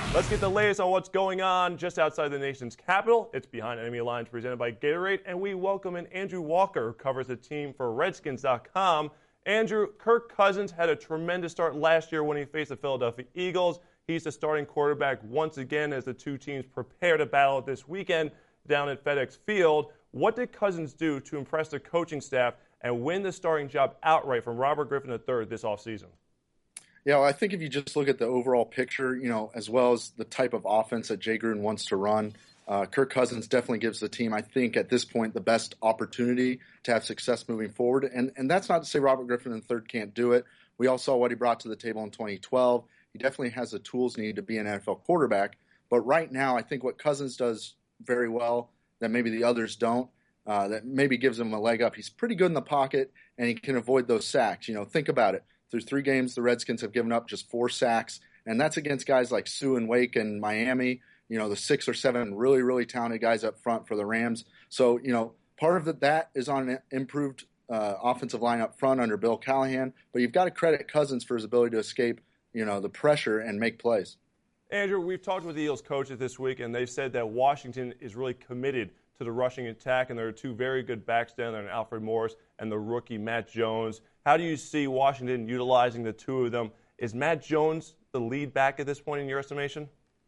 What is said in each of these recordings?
Let's get the latest on what's going on just outside the nation's capital. It's Behind Enemy Lines presented by Gatorade, and we welcome in Andrew Walker, who covers the team for Redskins.com. Andrew, Kirk Cousins had a tremendous start last year when he faced the Philadelphia Eagles. He's the starting quarterback once again as the two teams prepare to battle this weekend down at FedEx Field. What did Cousins do to impress the coaching staff and win the starting job outright from Robert Griffin III this offseason? Yeah, well, I think if you just look at the overall picture, as well as the type of offense that Jay Gruden wants to run, Kirk Cousins definitely gives the team, I think, at this point, the best opportunity to have success moving forward. And that's not to say Robert Griffin III can't do it. We all saw what he brought to the table in 2012. He definitely has the tools needed to be an NFL quarterback. But right now, I think what Cousins does very well that maybe the others don't, that maybe gives him a leg up. He's pretty good in the pocket, and he can avoid those sacks. Think about it. Through 3 games, the Redskins have given up just 4 sacks, and that's against guys like Sue and Wake and Miami, the 6 or 7 really, really talented guys up front for the Rams. So, part of that is on an improved offensive line up front under Bill Callahan, but you've got to credit Cousins for his ability to escape, the pressure and make plays. Andrew, we've talked with the Eagles coaches this week, and they've said that Washington is really committed to the rushing attack, and there are 2 very good backs down there, Alfred Morris and the rookie Matt Jones. How do you see Washington utilizing the 2 of them? Is Matt Jones the lead back at this point in your estimation?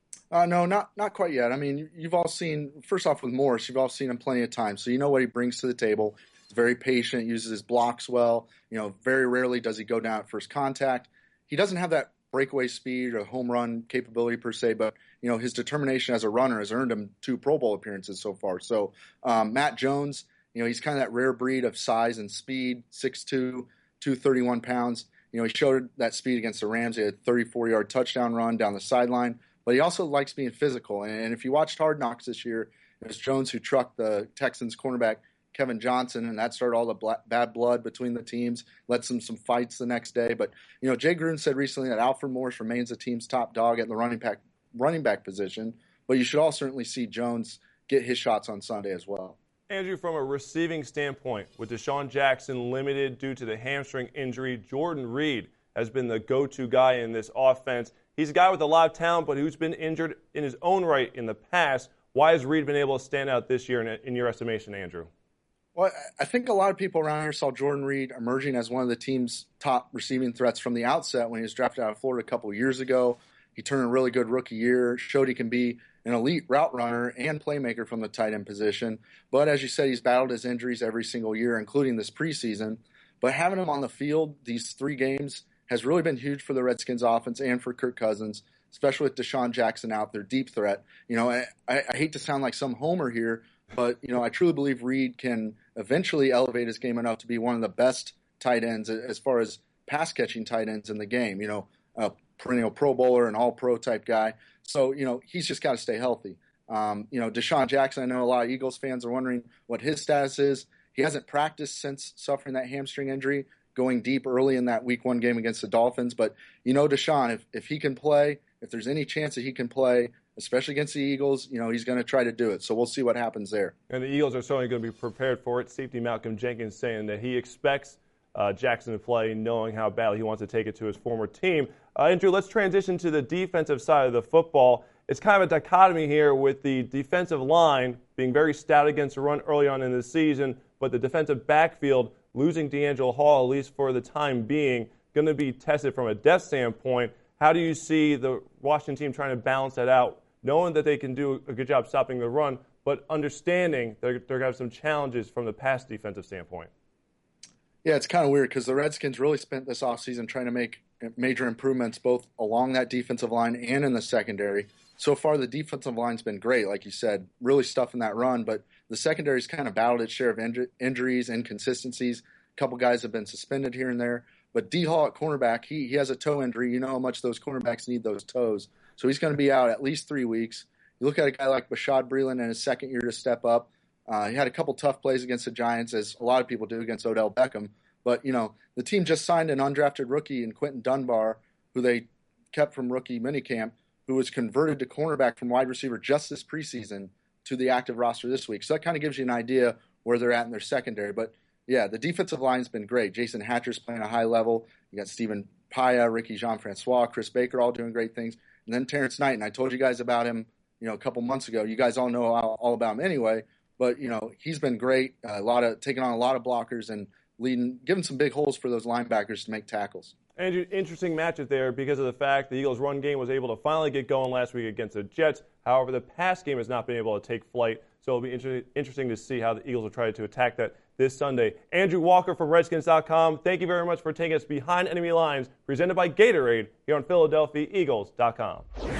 No, not quite yet. I mean, you've all seen, first off with Morris, you've all seen him plenty of times, so you know what he brings to the table. He's very patient, uses his blocks well. Very rarely does he go down at first contact. He doesn't have that breakaway speed or home run capability per se, but his determination as a runner has earned him 2 Pro Bowl appearances so far. So Matt Jones, he's kind of that rare breed of size and speed, 6'2", 231 pounds. He showed that speed against the Rams. He had a 34-yard touchdown run down the sideline, but he also likes being physical. And if you watched Hard Knocks this year, it was Jones who trucked the Texans cornerback Kevin Johnson, and that started all the bad blood between the teams, led some fights the next day. But, Jay Gruden said recently that Alfred Morris remains the team's top dog at the running back position, but you should all certainly see Jones get his shots on Sunday as well. Andrew, from a receiving standpoint, with Deshaun Jackson limited due to the hamstring injury, Jordan Reed has been the go-to guy in this offense. He's a guy with a lot of talent, but who's been injured in his own right in the past. Why has Reed been able to stand out this year in your estimation, Andrew? Well, I think a lot of people around here saw Jordan Reed emerging as one of the team's top receiving threats from the outset when he was drafted out of Florida a couple of years ago. He turned a really good rookie year, showed he can be an elite route runner and playmaker from the tight end position. But as you said, he's battled his injuries every single year, including this preseason. But having him on the field these 3 games has really been huge for the Redskins offense and for Kirk Cousins, especially with Deshaun Jackson out there, deep threat. I hate to sound like some homer here, but, I truly believe Reed can eventually elevate his game enough to be one of the best tight ends as far as pass-catching tight ends in the game, a perennial Pro Bowler, an all-pro type guy. So, he's just got to stay healthy. Deshaun Jackson, I know a lot of Eagles fans are wondering what his status is. He hasn't practiced since suffering that hamstring injury, going deep early in that Week 1 game against the Dolphins. But, Deshaun, if he can play, if there's any chance that he can play, especially against the Eagles, he's going to try to do it. So we'll see what happens there. And the Eagles are certainly going to be prepared for it. Safety Malcolm Jenkins saying that he expects Jackson to play, knowing how badly he wants to take it to his former team. Andrew, let's transition to the defensive side of the football. It's kind of a dichotomy here with the defensive line being very stout against the run early on in the season, but the defensive backfield losing D'Angelo Hall, at least for the time being, going to be tested from a depth standpoint. How do you see the Washington team trying to balance that out, knowing that they can do a good job stopping the run, but understanding they're going to have some challenges from the pass defensive standpoint? Yeah, it's kind of weird because the Redskins really spent this offseason trying to make major improvements both along that defensive line and in the secondary. So far, the defensive line's been great, like you said, really stuffing that run, but the secondary's kind of battled its share of injuries, inconsistencies. A couple guys have been suspended here and there. But D. Hall at cornerback, he has a toe injury. You know how much those cornerbacks need those toes. So he's going to be out at least 3 weeks. You look at a guy like Bashaud Breeland in his second year to step up. He had a couple tough plays against the Giants, as a lot of people do against Odell Beckham. But, the team just signed an undrafted rookie in Quentin Dunbar, who they kept from rookie minicamp, who was converted to cornerback from wide receiver just this preseason to the active roster this week. So that kind of gives you an idea where they're at in their secondary. But, yeah, the defensive line's been great. Jason Hatcher's playing a high level. You got Stephen Paya, Ricky Jean-Francois, Chris Baker all doing great things. And then Terrence Knight, and I told you guys about him, a couple months ago. You guys all know all about him anyway. But he's been great. Taking on a lot of blockers and giving some big holes for those linebackers to make tackles. Andrew, interesting matchup there because of the fact the Eagles' run game was able to finally get going last week against the Jets. However, the pass game has not been able to take flight. So it'll be interesting to see how the Eagles will try to attack that this Sunday. Andrew Walker from Redskins.com, thank you very much for taking us behind enemy lines, presented by Gatorade here on PhiladelphiaEagles.com.